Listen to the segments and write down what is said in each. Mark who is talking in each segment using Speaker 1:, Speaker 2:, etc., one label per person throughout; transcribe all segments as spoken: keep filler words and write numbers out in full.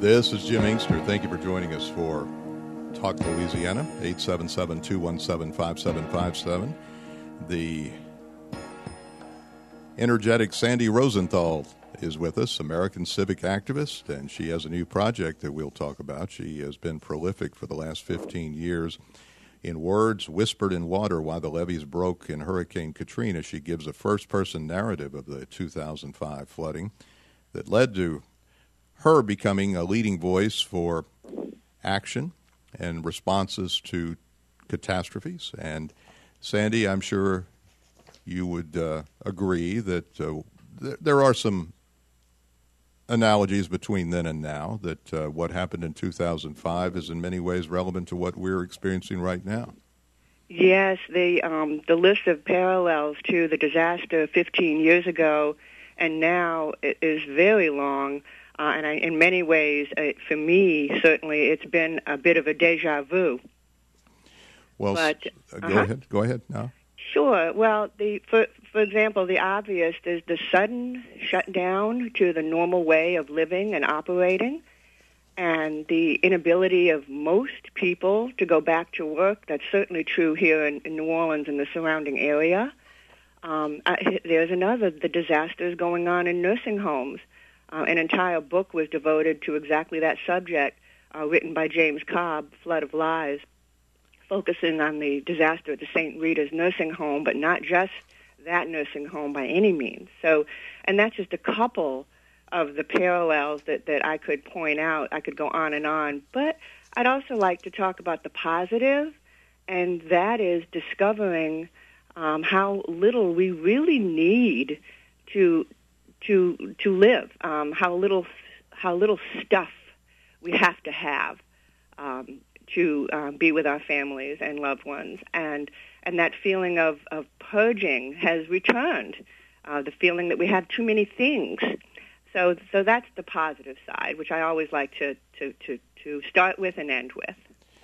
Speaker 1: This is Jim Inkster. Thank you for joining us for Talk Louisiana, eight seven seven, two one seven, five seven five seven. The energetic Sandy Rosenthal is with us, American civic activist, and she has a new project that we'll talk about. She has been prolific for the last fifteen years. In words whispered in water while the levees broke in Hurricane Katrina, she gives a first-person narrative of the two thousand five flooding that led to her becoming a leading voice for action and responses to catastrophes. And Sandy, I'm sure you would uh, agree that uh, th- there are some analogies between then and now, that uh, what happened in two thousand five is in many ways relevant to what we're experiencing right now.
Speaker 2: Yes, the um, the list of parallels to the disaster fifteen years ago and now is very long. Uh, and I, in many ways, uh, for me, certainly, it's been a bit of a deja vu.
Speaker 1: Well,
Speaker 2: but,
Speaker 1: uh, go
Speaker 2: uh-huh.
Speaker 1: ahead. Go ahead now.
Speaker 2: Sure. Well, the for for example, the obvious is the sudden shutdown to the normal way of living and operating, and the inability of most people to go back to work. That's certainly true here in, in New Orleans and the surrounding area. Um, I, there's another, the disasters going on in nursing homes. Uh, an entire book was devoted to exactly that subject, uh, written by James Cobb, Flood of Lies, focusing on the disaster at the Saint Rita's nursing home, but not just that nursing home by any means. So, and that's just a couple of the parallels that, that I could point out. I could go on and on. But I'd also like to talk about the positive, and that is discovering um, how little we really need to to to live, um, how little how little stuff we have to have um, to uh, be with our families and loved ones, and and that feeling of, of purging has returned. Uh, the feeling that we have too many things. So so that's the positive side, which I always like to to, to, to start with and end with.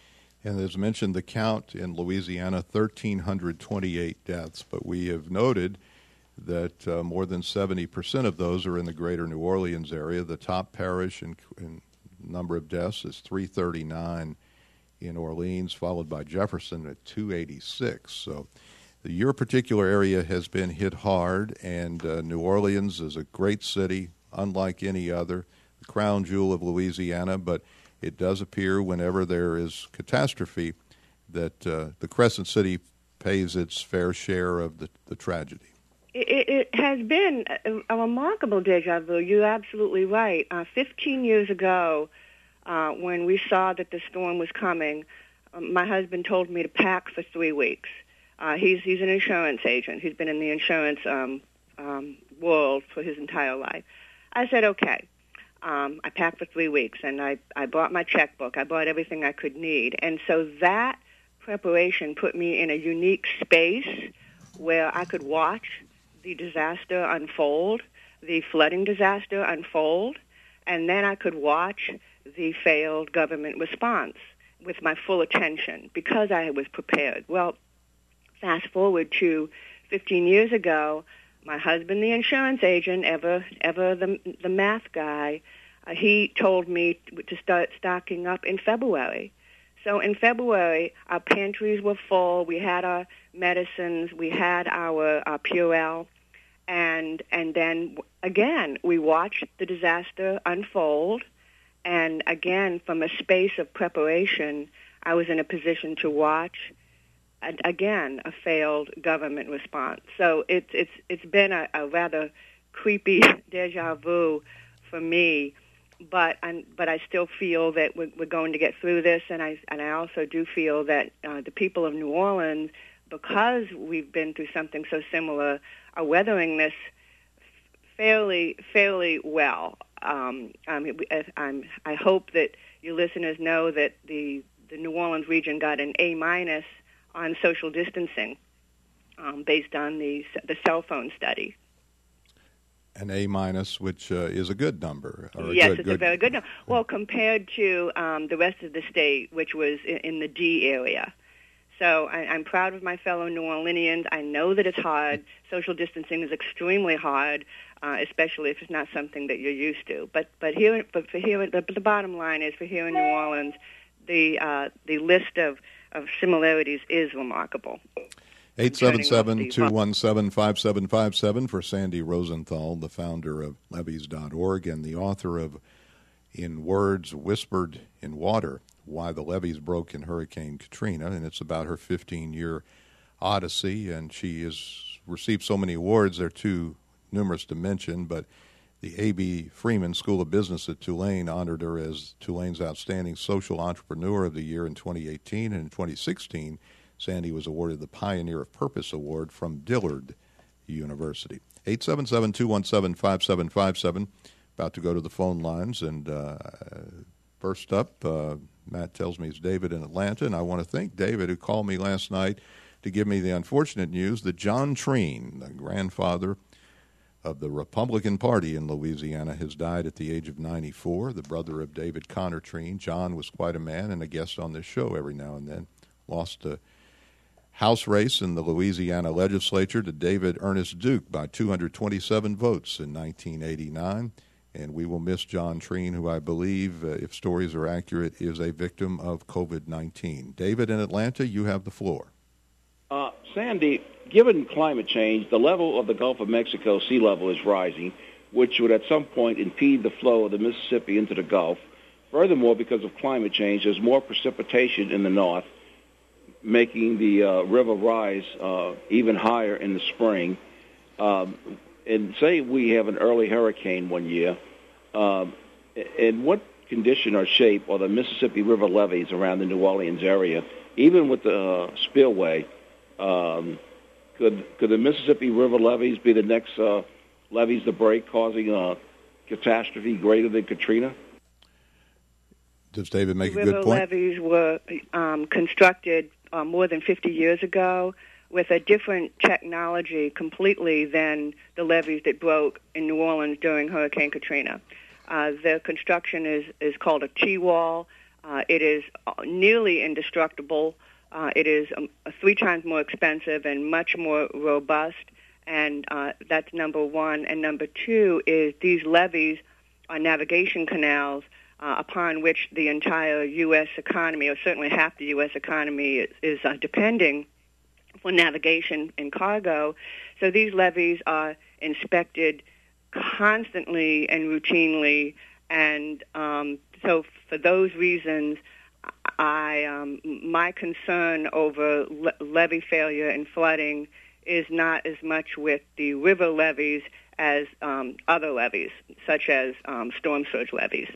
Speaker 1: And as mentioned, the count in Louisiana, one thousand three hundred twenty-eight deaths, but we have noted that uh, more than seventy percent of those are in the greater New Orleans area. The top parish in, in number of deaths is three thirty-nine in Orleans, followed by Jefferson at two eighty-six. So the, your particular area has been hit hard, and uh, New Orleans is a great city, unlike any other, the crown jewel of Louisiana, but it does appear whenever there is catastrophe that uh, the Crescent City pays its fair share of the, the tragedy.
Speaker 2: It, it has been a, a remarkable deja vu. You're absolutely right. Uh, Fifteen years ago, uh, when we saw that the storm was coming, um, my husband told me to pack for three weeks. Uh, he's he's an insurance agent. He's been in the insurance um, um, world for his entire life. I said, okay. Um, I packed for three weeks, and I, I bought my checkbook. I bought everything I could need. And so that preparation put me in a unique space where I could watch the disaster unfold, the flooding disaster unfold, and then I could watch the failed government response with my full attention because I was prepared. Well, fast forward to fifteen years ago, my husband, the insurance agent, ever ever the, the math guy, uh, he told me to start stocking up in February. So in February, our pantries were full. We had our medicines. We had our, our Purell. And and then, again, we watched the disaster unfold. And, again, from a space of preparation, I was in a position to watch, again, a failed government response. So it's it's it's been a, a rather creepy deja vu for me. But I, but I still feel that we're, we're going to get through this, and I and I also do feel that uh, the people of New Orleans, because we've been through something so similar, are weathering this fairly fairly well. Um, um, I'm, I hope that your listeners know that the the New Orleans region got an A minus on social distancing, um, based on the the cell phone study.
Speaker 1: An A minus, which uh, is a good number. Or
Speaker 2: yes,
Speaker 1: a good,
Speaker 2: it's
Speaker 1: good,
Speaker 2: a very good number. Well, compared to um, the rest of the state, which was in, in the D area. So I, I'm proud of my fellow New Orleanians. I know that it's hard. Social distancing is extremely hard, uh, especially if it's not something that you're used to. But but here, but for here, the, the bottom line is for here in New Orleans, the uh, the list of, of similarities is remarkable.
Speaker 1: eight seven seven, two one seven, five seven five seven for Sandy Rosenthal, the founder of levees dot org and the author of In Words Whispered in Water, Why the Levees Broke in Hurricane Katrina, and it's about her fifteen-year odyssey, and she has received so many awards, they're too numerous to mention, but the A B. Freeman School of Business at Tulane honored her as Tulane's Outstanding Social Entrepreneur of the Year in twenty eighteen, and in twenty sixteen, Sandy was awarded the Pioneer of Purpose Award from Dillard University. eight seven seven, two one seven, five seven five seven. About to go to the phone lines, and uh, first up, uh, Matt tells me it's David in Atlanta, and I want to thank David, who called me last night to give me the unfortunate news that John Treen, the grandfather of the Republican Party in Louisiana, has died at the age of ninety-four, the brother of David Connor Treen. John was quite a man and a guest on this show every now and then. Lost a House race in the Louisiana legislature to David Ernest Duke by two hundred twenty-seven votes in nineteen eighty-nine. And we will miss John Treen, who I believe, uh, if stories are accurate, is a victim of COVID nineteen. David in Atlanta, you have the floor.
Speaker 3: Uh, Sandy, given climate change, the level of the Gulf of Mexico sea level is rising, which would at some point impede the flow of the Mississippi into the Gulf. Furthermore, because of climate change, there's more precipitation in the north, making the uh, river rise uh, even higher in the spring. Um, and say we have an early hurricane one year, um, in what condition or shape are the Mississippi River levees around the New Orleans area, even with the uh, spillway? Um, could could the Mississippi River levees be the next uh, levees to break, causing a catastrophe greater than Katrina?
Speaker 1: Does David make
Speaker 2: the
Speaker 1: a good
Speaker 2: river
Speaker 1: point?
Speaker 2: Levees were um, constructed uh, more than fifty years ago with a different technology completely than the levees that broke in New Orleans during Hurricane Katrina. Uh, the construction is, is called a T-wall. Uh, it is nearly indestructible. Uh, it is um, three times more expensive and much more robust, and uh, that's number one. And number two is these levees are navigation canals uh, upon which the entire U S economy, or certainly half the U S economy, is, is uh, depending for navigation and cargo. So these levees are inspected constantly and routinely, and um, so for those reasons, I um, my concern over le- levee failure and flooding is not as much with the river levees as um, other levees, such as um, storm surge levees.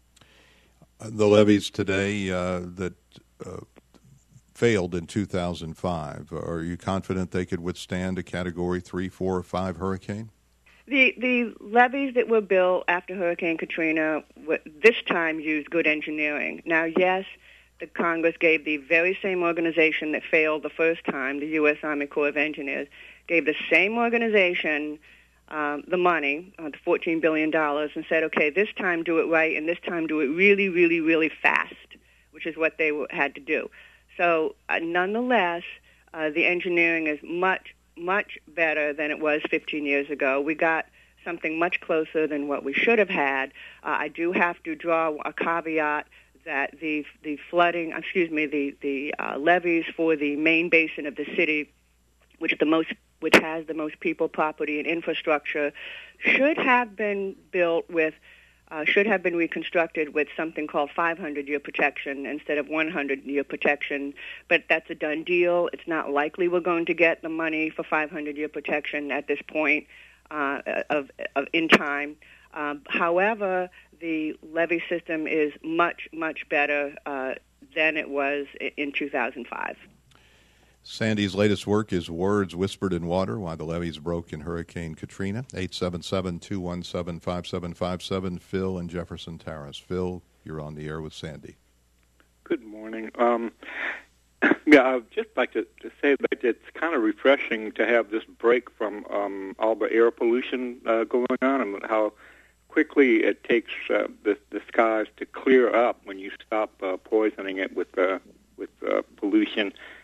Speaker 1: The levees today uh, that uh, failed in two thousand five, are you confident they could withstand a Category three, four, or five hurricane?
Speaker 2: The the levees that were built after Hurricane Katrina this time used good engineering. Now, yes, the Congress gave the very same organization that failed the first time, the U S Army Corps of Engineers, gave the same organization um, the money, uh, the fourteen billion dollars, and said, okay, this time do it right, and this time do it really, really, really fast, which is what they w- had to do. So, uh, nonetheless, uh, the engineering is much, much better than it was fifteen years ago. We got something much closer than what we should have had. Uh, I do have to draw a caveat that the the flooding, excuse me, the the uh, levees for the main basin of the city, which the most which has the most people, property, and infrastructure, should have been built with, uh, should have been reconstructed with something called five hundred year protection instead of one hundred year protection. But that's a done deal. It's not likely we're going to get the money for five hundred year protection at this point uh, of, of in time. Um, however, the levee system is much, much better uh, than it was in two thousand five.
Speaker 1: Sandy's latest work is Words Whispered in Water, Why the Levees Broke in Hurricane Katrina. eight seven seven, two one seven, five seven five seven. Phil in Jefferson Terrace. Phil, you're on the air with Sandy.
Speaker 4: Good morning. Um, yeah, I'd just like to, to say that it's kind of refreshing to have this break from um, all the air pollution uh, going on, and how quickly it takes uh, the, the skies to clear up when you stop uh, poisoning it with uh, with uh, pollution.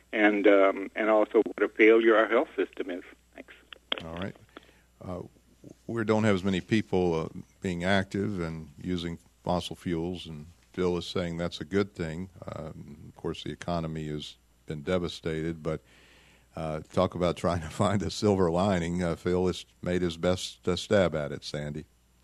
Speaker 4: and um, and also what a failure our health system is. Thanks.
Speaker 1: All right. Uh, we don't have as many people uh, being active and using fossil fuels, and Phil is saying that's a good thing. Um, of course, the economy has been devastated, but uh, talk about trying to find a silver lining. Uh, Phil has made his best uh, stab at it, Sandy.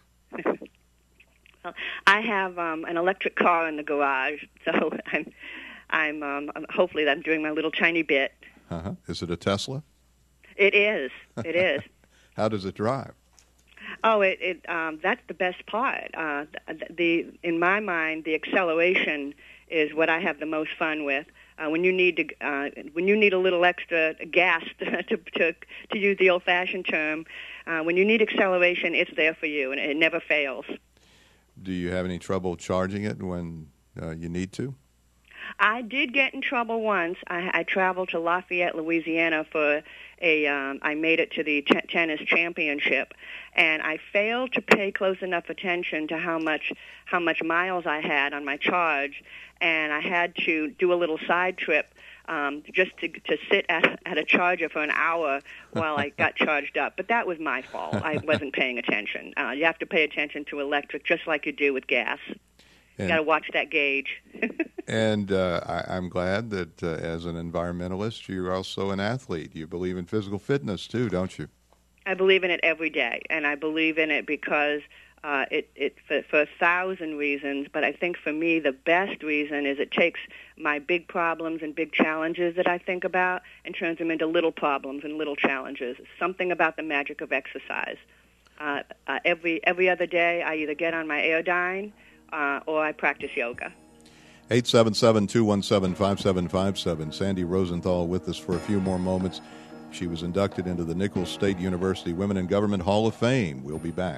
Speaker 2: Well, I have um, an electric car in the garage, so I'm, I'm um, hopefully I'm doing my little tiny bit.
Speaker 1: Uh-huh. Is it a Tesla?
Speaker 2: It is. It is.
Speaker 1: How does it drive?
Speaker 2: Oh, it, it um, that's the best part. Uh, the, the in my mind, the acceleration is what I have the most fun with. Uh, when you need to, uh, when you need a little extra gas to to, to, to use the old-fashioned term, uh, when you need acceleration, it's there for you, and it never fails.
Speaker 1: Do you have any trouble charging it when uh, you need to?
Speaker 2: I did get in trouble once. I, I traveled to Lafayette, Louisiana for a. Um, I made it to the t- tennis championship, and I failed to pay close enough attention to how much how much miles I had on my charge, and I had to do a little side trip um, just to to sit at, at a charger for an hour while I got charged up. But that was my fault. I wasn't paying attention. Uh, you have to pay attention to electric, just like you do with gas. You got to watch that gauge.
Speaker 1: And uh, I, I'm glad that uh, as an environmentalist, you're also an athlete. You believe in physical fitness too, don't you?
Speaker 2: I believe in it every day, and I believe in it because uh, it, it for, for a thousand reasons. But I think for me, the best reason is it takes my big problems and big challenges that I think about and turns them into little problems and little challenges. Something about the magic of exercise. Uh, uh, every every other day, I either get on my Airdyne uh, or I practice yoga.
Speaker 1: eight seven seven, two one seven, five seven five seven. Sandy Rosenthal with us for a few more moments. She was inducted into the Nichols State University Women in Government Hall of Fame. We'll be back.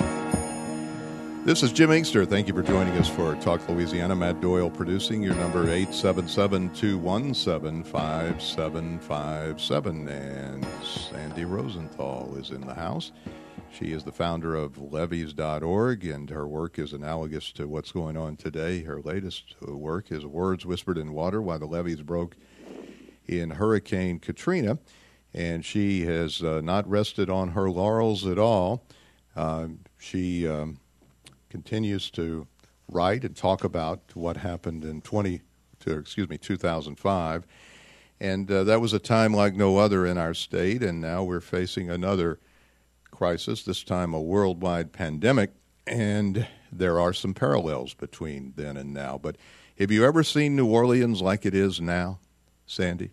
Speaker 1: This is Jim Inkster. Thank you for joining us for Talk Louisiana. Matt Doyle producing. Your number eight seven seven, two one seven, five seven five seven. And Sandy Rosenthal is in the house. She is the founder of levees dot org, and her work is analogous to what's going on today. Her latest work is Words Whispered in Water, Why the Levees Broke in Hurricane Katrina. And she has uh, not rested on her laurels at all. Uh, she um, continues to write and talk about what happened in twenty, excuse me, two thousand five. And uh, that was a time like no other in our state, and now we're facing another crisis, this time a worldwide pandemic, and there are some parallels between then and now. But have you ever seen New Orleans like it is now, Sandy?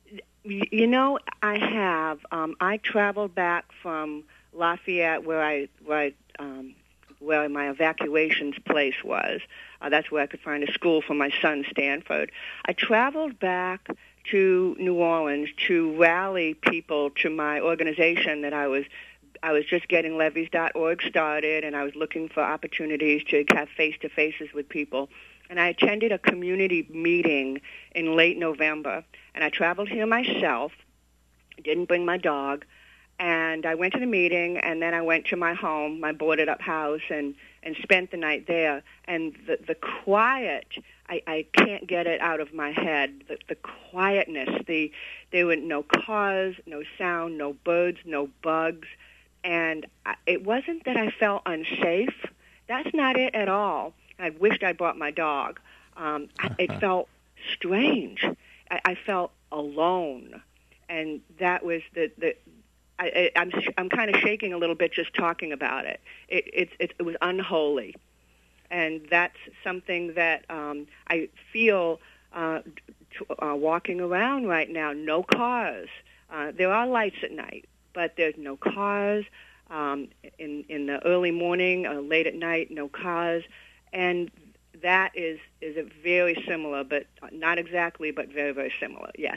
Speaker 2: You know, I have. Um, I traveled back from Lafayette, where I, where I, um, where my evacuations place was. Uh, that's where I could find a school for my son, Stanford. I traveled back to New Orleans to rally people to my organization that I was. I was just getting levees dot org started, and I was looking for opportunities to have face-to-faces with people. And I attended a community meeting in late November, and I traveled here myself, didn't bring my dog, and I went to the meeting, and then I went to my home, my boarded-up house, and, and spent the night there. And the, the quiet, I, I can't get it out of my head, the, the quietness, the there were no cars, no sound, no birds, no bugs. And I, it wasn't that I felt unsafe. That's not it at all. I wished I brought my dog. Um, I, it felt strange. I, I felt alone, and that was the the. I, I, I'm I'm kind of shaking a little bit just talking about it. It it it, it was unholy, and that's something that um, I feel uh, t- uh, walking around right now. No cars. Uh, there are lights at night, but there's no cars. Um, in in the early morning, uh, late at night, no cars, and that is is a very similar, but not exactly, but very very similar. Yes.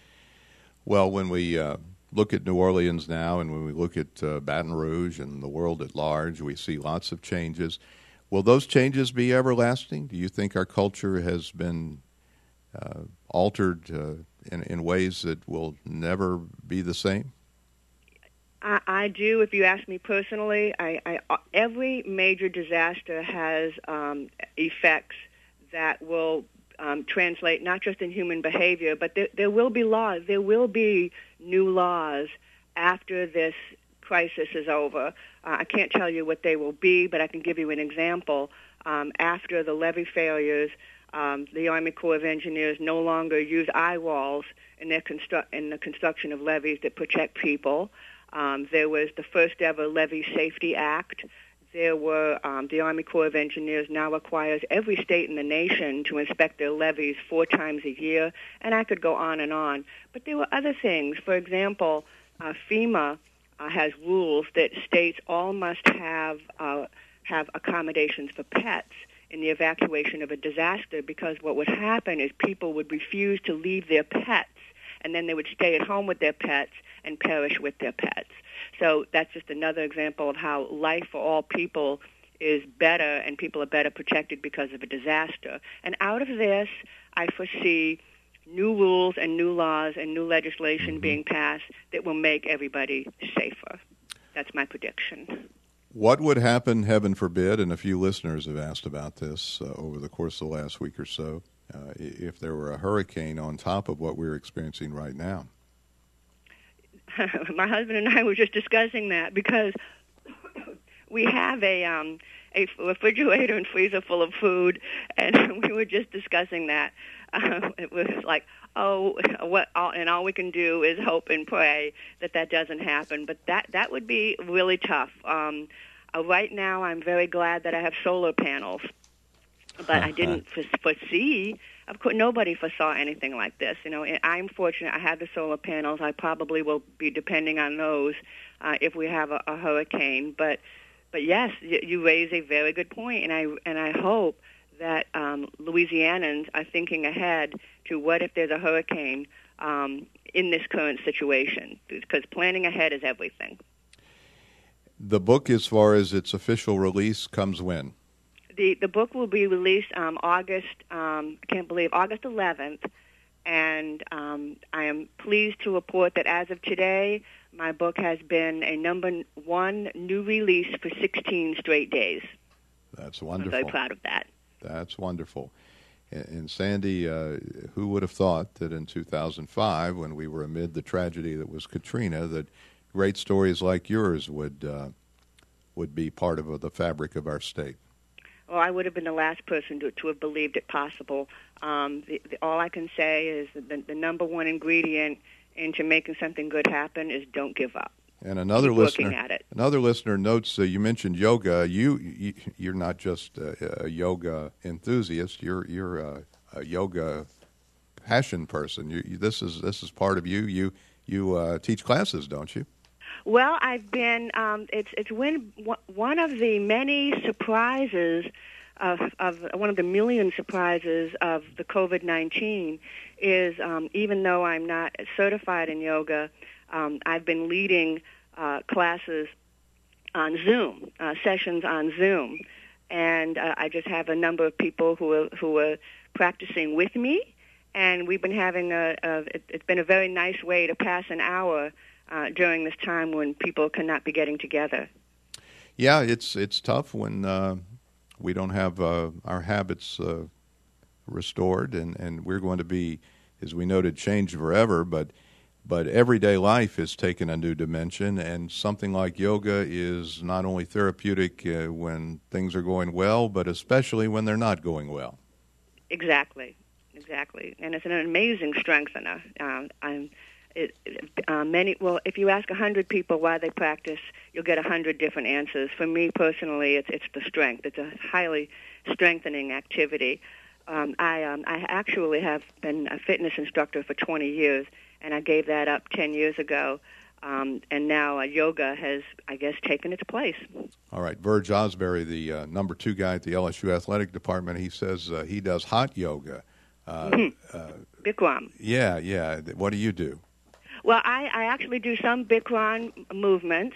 Speaker 1: Well, when we uh, look at New Orleans now, and when we look at uh, Baton Rouge and the world at large, we see lots of changes. Will those changes be everlasting? Do you think our culture has been uh, altered uh, in in ways that will never be the same?
Speaker 2: I, I do. If you ask me personally, I, I, every major disaster has um, effects that will um, translate not just in human behavior, but there, there will be laws. There will be new laws after this crisis is over. Uh, I can't tell you what they will be, but I can give you an example. Um, after the levee failures, um, the Army Corps of Engineers no longer use eye walls in their constru- in the construction of levees that protect people. Um, there was the first ever Levee Safety Act. There were um, the Army Corps of Engineers now requires every state in the nation to inspect their levees four times a year, and I could go on and on. But there were other things. For example, uh, FEMA uh, has rules that states all must have uh, have accommodations for pets in the evacuation of a disaster, because what would happen is people would refuse to leave their pets, and then they would stay at home with their pets and perish with their pets. So that's just another example of how life for all people is better, and people are better protected because of a disaster. And out of this, I foresee new rules and new laws and new legislation mm-hmm. being passed that will make everybody safer. That's my prediction.
Speaker 1: What would happen, heaven forbid, and a few listeners have asked about this uh, over the course of the last week or so, uh, if there were a hurricane on top of what we're experiencing right now?
Speaker 2: My husband and I were just discussing that, because we have a um, a refrigerator and freezer full of food, and we were just discussing that. Uh, it was like, oh, what? All, and all we can do is hope and pray that that doesn't happen. But that that would be really tough. Um, uh, right now, I'm very glad that I have solar panels, but I didn't foresee. Of course, nobody foresaw anything like this. You know, I'm fortunate. I have the solar panels. I probably will be depending on those uh, if we have a, a hurricane. But, but yes, you, you raise a very good point, and I and I hope that um, Louisianans are thinking ahead to what if there's a hurricane um, in this current situation, because planning ahead is everything.
Speaker 1: The book, as far as its official release, comes when?
Speaker 2: The the book will be released um, August, um, I can't believe, August eleventh, and um, I am pleased to report that as of today, my book has been a number one new release for sixteen straight days.
Speaker 1: That's wonderful.
Speaker 2: I'm very proud of that.
Speaker 1: That's wonderful. And Sandy, uh, who would have thought that in two thousand five, when we were amid the tragedy that was Katrina, that great stories like yours would uh, would be part of the fabric of our state?
Speaker 2: Well, I would have been the last person to, to have believed it possible. Um, the, the, all I can say is that the, the number one ingredient into making something good happen is don't give up.
Speaker 1: And another
Speaker 2: Keep
Speaker 1: listener,
Speaker 2: working at it.
Speaker 1: another listener notes uh, you mentioned yoga. You, you you're not just a, a yoga enthusiast. You're you're a, a yoga passion person. You, you, this is this is part of you. You you uh, teach classes, don't you?
Speaker 2: Well, I've been. Um, it's it's when one of the many surprises of, of one of the million surprises of the COVID nineteen is um, even though I'm not certified in yoga, um, I've been leading uh, classes on Zoom, uh, sessions on Zoom, and uh, I just have a number of people who are who are practicing with me, and we've been having a. a it, it's been a very nice way to pass an hour. Uh, during this time when people cannot be getting together.
Speaker 1: Yeah, it's it's tough when uh, we don't have uh, our habits uh, restored, and, and we're going to be, as we noted, changed forever, but but everyday life is taken a new dimension, and something like yoga is not only therapeutic uh, when things are going well, but especially when they're not going well.
Speaker 2: Exactly, exactly. And it's an amazing strengthener. Uh, I'm It, uh, many well, if you ask a hundred people why they practice, you'll get a hundred different answers. For me personally, it's it's the strength. It's a highly strengthening activity. Um, I um, I actually have been a fitness instructor for twenty years, and I gave that up ten years ago. Um, and now uh, yoga has, I guess, taken its place.
Speaker 1: All right, Verge Osbury, the uh, number two guy at the L S U athletic department, he says uh, he does hot yoga. Uh,
Speaker 2: mm-hmm.
Speaker 1: uh,
Speaker 2: Bikram.
Speaker 1: Yeah, yeah. What do you do?
Speaker 2: Well, I, I actually do some Bikram movements.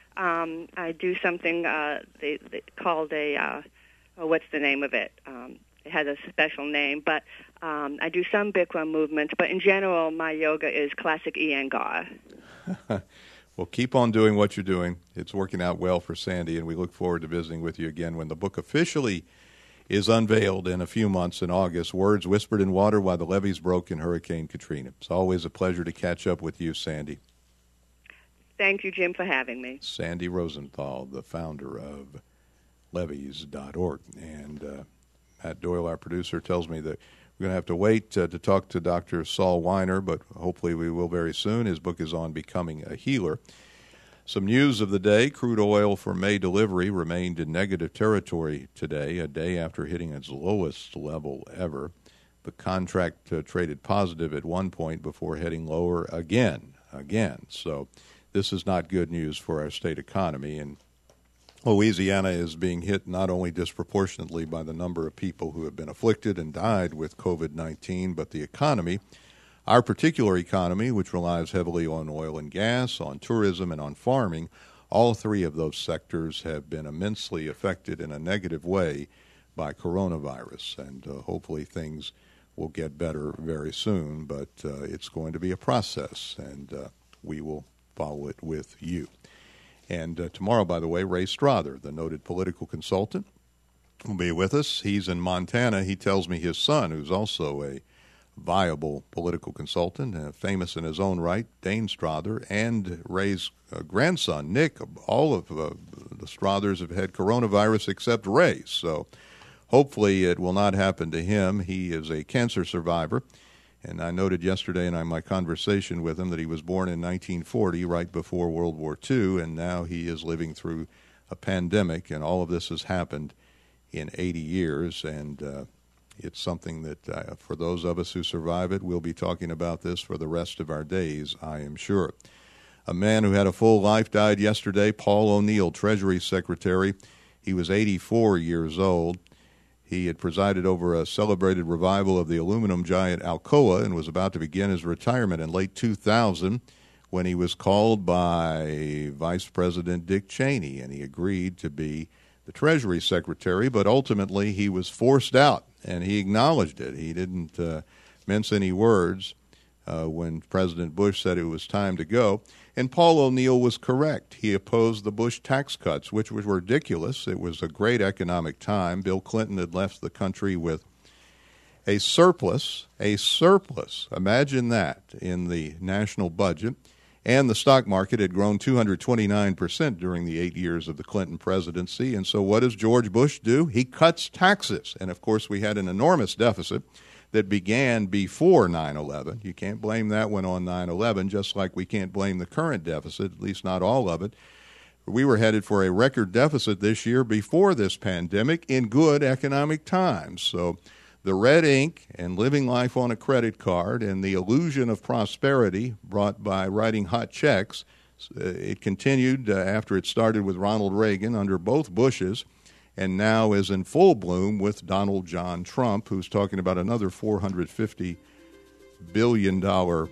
Speaker 2: Um, I do something uh, they, they called a, uh, oh, what's the name of it? Um, it has a special name, but um, I do some Bikram movements. But in general, my yoga is classic Iyengar.
Speaker 1: Well, keep on doing what you're doing. It's working out well for Sandy, and we look forward to visiting with you again when the book officially is unveiled in a few months in August. Words whispered in water while the levees broke in Hurricane Katrina. It's always a pleasure to catch up with you, Sandy.
Speaker 2: Thank you, Jim, for having me.
Speaker 1: Sandy Rosenthal, the founder of levees dot org. And uh, Matt Doyle, our producer, tells me that we're going to have to wait uh, to talk to Doctor Saul Weiner, but hopefully we will very soon. His book is on becoming a healer. Some news of the day. Crude oil for May delivery remained in negative territory today, a day after hitting its lowest level ever. The contract uh, traded positive at one point before heading lower again, again. So this is not good news for our state economy. And Louisiana is being hit not only disproportionately by the number of people who have been afflicted and died with COVID nineteen, but the economy. Our particular economy, which relies heavily on oil and gas, on tourism, and on farming, all three of those sectors have been immensely affected in a negative way by coronavirus. And uh, hopefully things will get better very soon, but uh, it's going to be a process, and uh, we will follow it with you. And uh, tomorrow, by the way, Ray Strother, the noted political consultant, will be with us. He's in Montana. He tells me his son, who's also a viable political consultant, uh, famous in his own right, Dane Strother, and Ray's uh, grandson, Nick. All of uh, the Strothers have had coronavirus except Ray. So hopefully it will not happen to him. He is a cancer survivor. And I noted yesterday in my conversation with him that he was born in nineteen forty, right before World War Two, and now he is living through a pandemic, and all of this has happened in eighty years, and uh, it's something that uh, for those of us who survive it, we'll be talking about this for the rest of our days, I am sure. A man who had a full life died yesterday, Paul O'Neill, Treasury Secretary. He was eighty-four years old. He had presided over a celebrated revival of the aluminum giant Alcoa and was about to begin his retirement in late two thousand when he was called by Vice President Dick Cheney, and he agreed to be the Treasury Secretary, but ultimately he was forced out, and he acknowledged it. He didn't uh, mince any words uh, when President Bush said it was time to go. And Paul O'Neill was correct. He opposed the Bush tax cuts, which was ridiculous. It was a great economic time. Bill Clinton had left the country with a surplus, a surplus, imagine that, in the national budget. And the stock market had grown two hundred twenty-nine percent during the eight years of the Clinton presidency. And so what does George Bush do? He cuts taxes. And, of course, we had an enormous deficit that began before nine eleven. You can't blame that one on nine eleven, just like we can't blame the current deficit, at least not all of it. We were headed for a record deficit this year before this pandemic in good economic times. So the red ink and living life on a credit card and the illusion of prosperity brought by writing hot checks, it continued uh, after it started with Ronald Reagan under both Bushes, and now is in full bloom with Donald John Trump, who's talking about another four hundred fifty billion dollars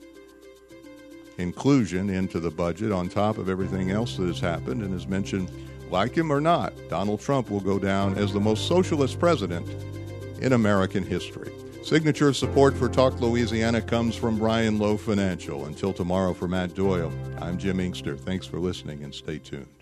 Speaker 1: inclusion into the budget on top of everything else that has happened. And as mentioned, like him or not, Donald Trump will go down as the most socialist president in American history. Signature support for Talk Louisiana comes from Brian Lowe Financial. Until tomorrow, for Matt Doyle, I'm Jim Inkster. Thanks for listening, and stay tuned.